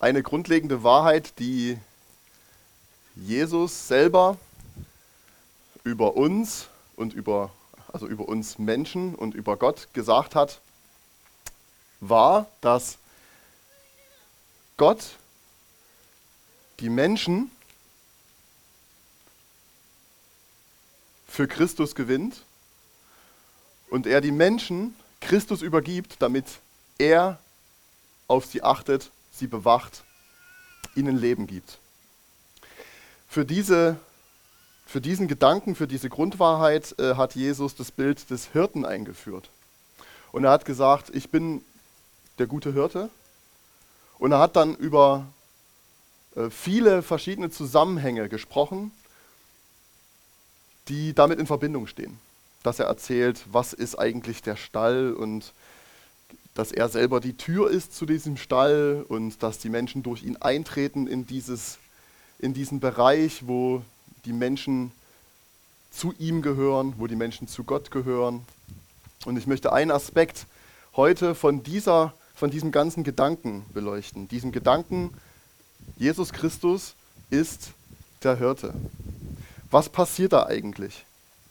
eine grundlegende Wahrheit, die Jesus selber über uns und über uns Menschen und über Gott gesagt hat, war, dass Gott die Menschen für Christus gewinnt und er die Menschen Christus übergibt, damit er auf sie achtet, sie bewacht, ihnen Leben gibt. Für diesen Gedanken, für diese Grundwahrheit hat Jesus das Bild des Hirten eingeführt. Und er hat gesagt, ich bin der gute Hirte. Und er hat dann über viele verschiedene Zusammenhänge gesprochen, die damit in Verbindung stehen. Dass er erzählt, was ist eigentlich der Stall und dass er selber die Tür ist zu diesem Stall und dass die Menschen durch ihn eintreten in diesen Bereich, wo die Menschen zu ihm gehören, wo die Menschen zu Gott gehören. Und ich möchte einen Aspekt heute von diesem ganzen Gedanken beleuchten. Diesem Gedanken, Jesus Christus ist der Hirte. Was passiert da eigentlich?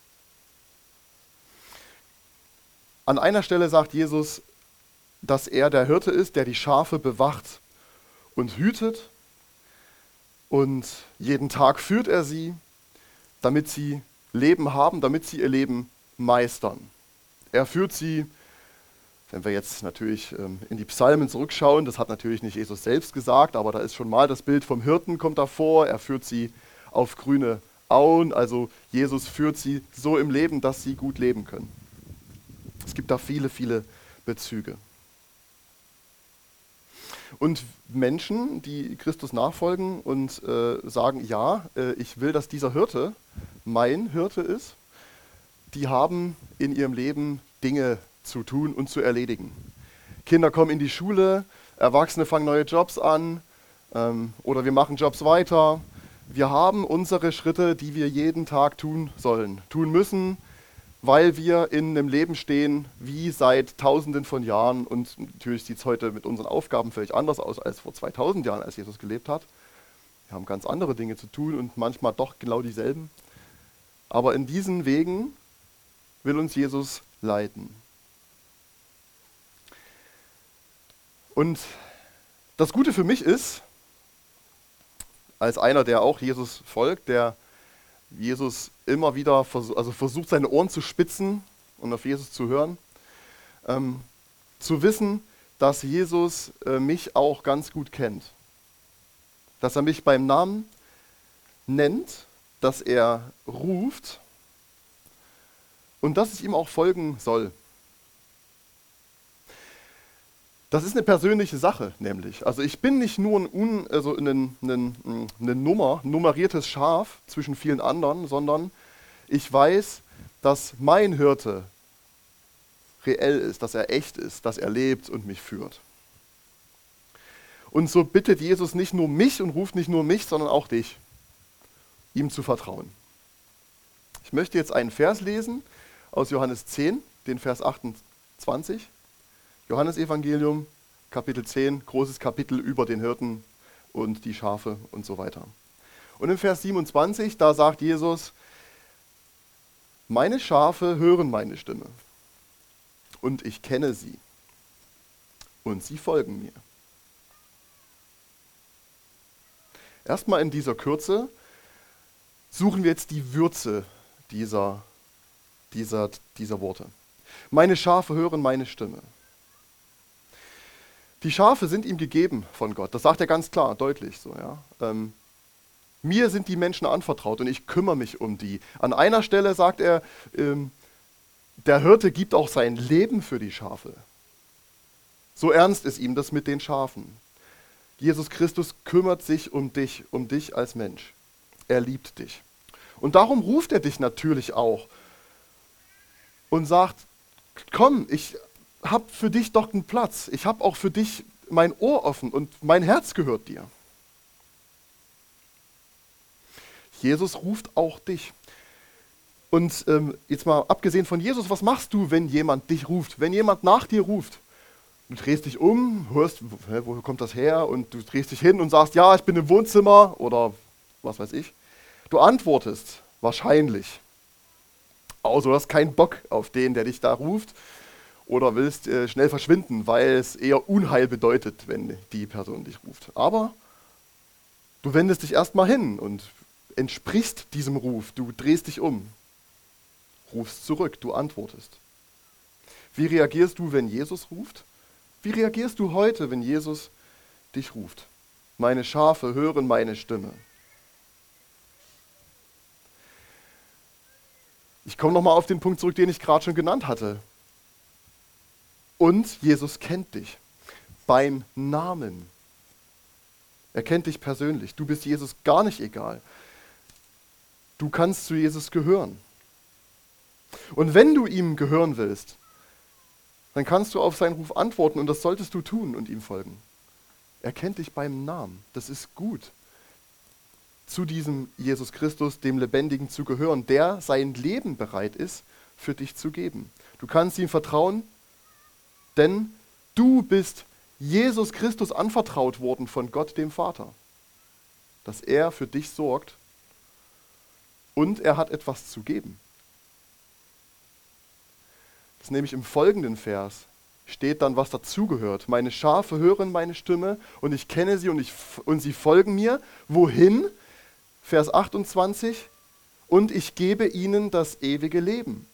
An einer Stelle sagt Jesus, dass er der Hirte ist, der die Schafe bewacht und hütet. Und jeden Tag führt er sie, damit sie Leben haben, damit sie ihr Leben meistern. Er führt sie, wenn wir jetzt natürlich in die Psalmen zurückschauen, das hat natürlich nicht Jesus selbst gesagt, aber da ist schon mal das Bild vom Hirten kommt davor. Er führt sie auf grüne Auen, also Jesus führt sie so im Leben, dass sie gut leben können. Es gibt da viele, viele Bezüge. Und Menschen, die Christus nachfolgen und sagen, ja, ich will, dass dieser Hirte mein Hirte ist, die haben in ihrem Leben Dinge zu tun und zu erledigen. Kinder kommen in die Schule, Erwachsene fangen neue Jobs an oder wir machen Jobs weiter. Wir haben unsere Schritte, die wir jeden Tag tun sollen, tun müssen, weil wir in einem Leben stehen, wie seit Tausenden von Jahren. Und natürlich sieht es heute mit unseren Aufgaben völlig anders aus als vor 2000 Jahren, als Jesus gelebt hat. Wir haben ganz andere Dinge zu tun und manchmal doch genau dieselben. Aber in diesen Wegen will uns Jesus leiten. Und das Gute für mich ist, als einer, der auch Jesus folgt, der Jesus immer wieder versucht, seine Ohren zu spitzen und auf Jesus zu hören, zu wissen, dass Jesus mich auch ganz gut kennt. Dass er mich beim Namen nennt, dass er ruft und dass ich ihm auch folgen soll. Das ist eine persönliche Sache, nämlich. Also ich bin nicht nur ein nummeriertes Schaf zwischen vielen anderen, sondern ich weiß, dass mein Hirte reell ist, dass er echt ist, dass er lebt und mich führt. Und so bittet Jesus nicht nur mich und ruft nicht nur mich, sondern auch dich, ihm zu vertrauen. Ich möchte jetzt einen Vers lesen aus Johannes 10, den Vers 28. Johannesevangelium, Kapitel 10, großes Kapitel über den Hirten und die Schafe und so weiter. Und im Vers 27, da sagt Jesus, meine Schafe hören meine Stimme und ich kenne sie und sie folgen mir. Erstmal in dieser Kürze suchen wir jetzt die Würze dieser Worte. Meine Schafe hören meine Stimme. Die Schafe sind ihm gegeben von Gott. Das sagt er ganz klar, deutlich so. Ja. Mir sind die Menschen anvertraut und ich kümmere mich um die. An einer Stelle sagt er, der Hirte gibt auch sein Leben für die Schafe. So ernst ist ihm das mit den Schafen. Jesus Christus kümmert sich um dich als Mensch. Er liebt dich. Und darum ruft er dich natürlich auch und sagt, komm, ich habe für dich doch einen Platz. Ich habe auch für dich mein Ohr offen und mein Herz gehört dir. Jesus ruft auch dich. Und jetzt mal abgesehen von Jesus, was machst du, wenn jemand dich ruft, wenn jemand nach dir ruft? Du drehst dich um, hörst, wo kommt das her? Und du drehst dich hin und sagst, ja, ich bin im Wohnzimmer oder was weiß ich. Du antwortest wahrscheinlich. Außer du hast keinen Bock auf den, der dich da ruft oder willst schnell verschwinden, weil es eher Unheil bedeutet, wenn die Person dich ruft. Aber du wendest dich erstmal hin und entsprichst diesem Ruf. Du drehst dich um, rufst zurück, du antwortest. Wie reagierst du, wenn Jesus ruft? Wie reagierst du heute, wenn Jesus dich ruft? Meine Schafe hören meine Stimme. Ich komme nochmal auf den Punkt zurück, den ich gerade schon genannt hatte. Und Jesus kennt dich beim Namen. Er kennt dich persönlich. Du bist Jesus gar nicht egal. Du kannst zu Jesus gehören. Und wenn du ihm gehören willst, dann kannst du auf seinen Ruf antworten und das solltest du tun und ihm folgen. Er kennt dich beim Namen. Das ist gut, zu diesem Jesus Christus, dem Lebendigen, zu gehören, der sein Leben bereit ist, für dich zu geben. Du kannst ihm vertrauen, denn du bist Jesus Christus anvertraut worden von Gott, dem Vater, dass er für dich sorgt und er hat etwas zu geben. Das ist nämlich im folgenden Vers, steht dann, was dazugehört. Meine Schafe hören meine Stimme und ich kenne sie und sie folgen mir. Wohin? Vers 28. Und ich gebe ihnen das ewige Leben.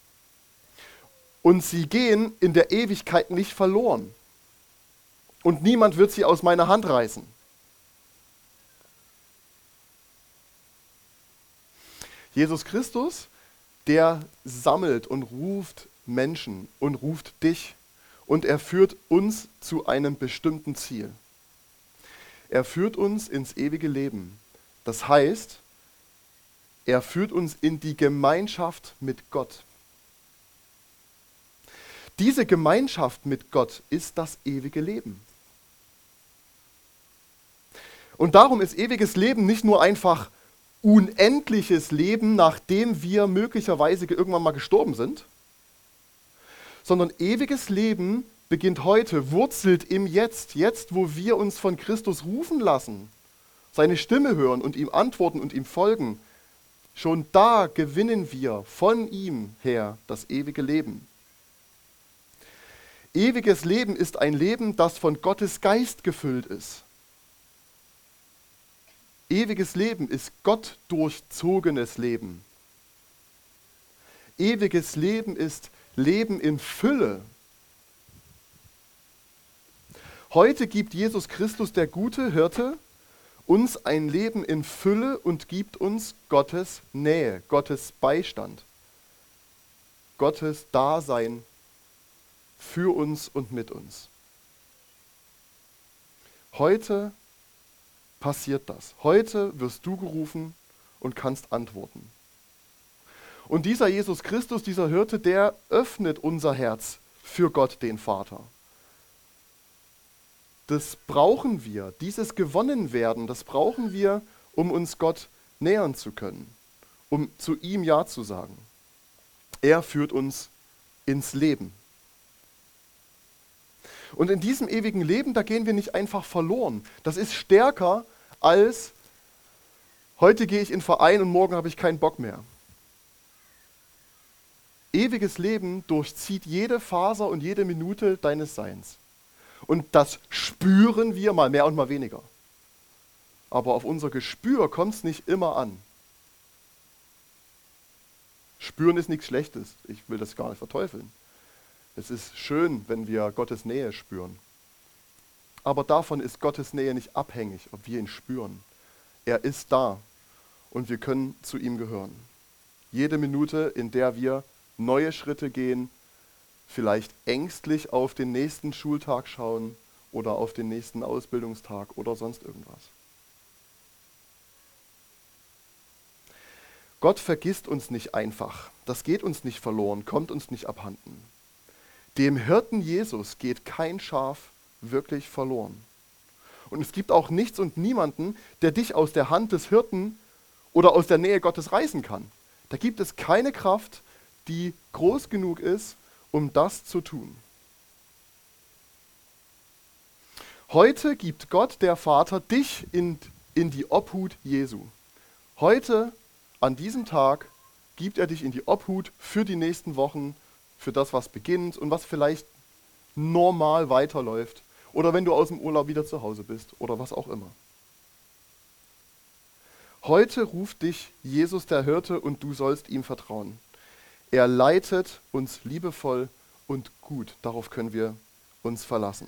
Und sie gehen in der Ewigkeit nicht verloren. Und niemand wird sie aus meiner Hand reißen. Jesus Christus, der sammelt und ruft Menschen und ruft dich und er führt uns zu einem bestimmten Ziel. Er führt uns ins ewige Leben. Das heißt, er führt uns in die Gemeinschaft mit Gott. Diese Gemeinschaft mit Gott ist das ewige Leben. Und darum ist ewiges Leben nicht nur einfach unendliches Leben, nachdem wir möglicherweise irgendwann mal gestorben sind, sondern ewiges Leben beginnt heute, wurzelt im Jetzt, jetzt, wo wir uns von Christus rufen lassen, seine Stimme hören und ihm antworten und ihm folgen. Schon da gewinnen wir von ihm her das ewige Leben. Ewiges Leben ist ein Leben, das von Gottes Geist gefüllt ist. Ewiges Leben ist Gott durchzogenes Leben. Ewiges Leben ist Leben in Fülle. Heute gibt Jesus Christus, der gute Hirte, uns ein Leben in Fülle und gibt uns Gottes Nähe, Gottes Beistand, Gottes Dasein für uns und mit uns. Heute passiert das. Heute wirst du gerufen und kannst antworten. Und dieser Jesus Christus, dieser Hirte, der öffnet unser Herz für Gott, den Vater. Das brauchen wir, dieses Gewonnenwerden, das brauchen wir, um uns Gott nähern zu können, um zu ihm Ja zu sagen. Er führt uns ins Leben. Und in diesem ewigen Leben, da gehen wir nicht einfach verloren. Das ist stärker als, heute gehe ich in den Verein und morgen habe ich keinen Bock mehr. Ewiges Leben durchzieht jede Faser und jede Minute deines Seins. Und das spüren wir mal mehr und mal weniger. Aber auf unser Gespür kommt es nicht immer an. Spüren ist nichts Schlechtes. Ich will das gar nicht verteufeln. Es ist schön, wenn wir Gottes Nähe spüren. Aber davon ist Gottes Nähe nicht abhängig, ob wir ihn spüren. Er ist da und wir können zu ihm gehören. Jede Minute, in der wir neue Schritte gehen, vielleicht ängstlich auf den nächsten Schultag schauen oder auf den nächsten Ausbildungstag oder sonst irgendwas. Gott vergisst uns nicht einfach. Das geht uns nicht verloren, kommt uns nicht abhanden. Dem Hirten Jesus geht kein Schaf wirklich verloren. Und es gibt auch nichts und niemanden, der dich aus der Hand des Hirten oder aus der Nähe Gottes reißen kann. Da gibt es keine Kraft, die groß genug ist, um das zu tun. Heute gibt Gott, der Vater, dich in die Obhut Jesu. Heute, an diesem Tag, gibt er dich in die Obhut für die nächsten Wochen, für das, was beginnt und was vielleicht normal weiterläuft. Oder wenn du aus dem Urlaub wieder zu Hause bist oder was auch immer. Heute ruft dich Jesus der Hirte und du sollst ihm vertrauen. Er leitet uns liebevoll und gut. Darauf können wir uns verlassen.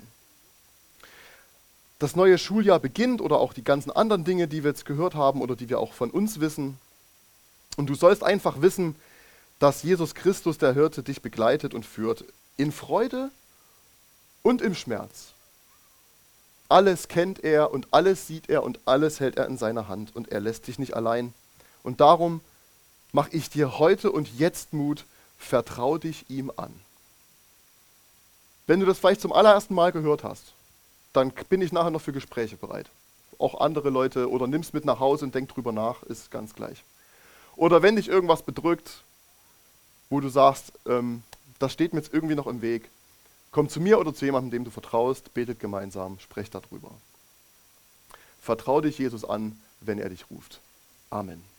Das neue Schuljahr beginnt oder auch die ganzen anderen Dinge, die wir jetzt gehört haben oder die wir auch von uns wissen. Und du sollst einfach wissen, dass Jesus Christus, der Hirte, dich begleitet und führt. In Freude und im Schmerz. Alles kennt er und alles sieht er und alles hält er in seiner Hand und er lässt dich nicht allein. Und darum mache ich dir heute und jetzt Mut, vertrau dich ihm an. Wenn du das vielleicht zum allerersten Mal gehört hast, dann bin ich nachher noch für Gespräche bereit. Auch andere Leute oder nimm's mit nach Hause und denk drüber nach, ist ganz gleich. Oder wenn dich irgendwas bedrückt, wo du sagst, das steht mir jetzt irgendwie noch im Weg, komm zu mir oder zu jemandem, dem du vertraust, betet gemeinsam, sprecht darüber. Vertrau dich Jesus an, wenn er dich ruft. Amen.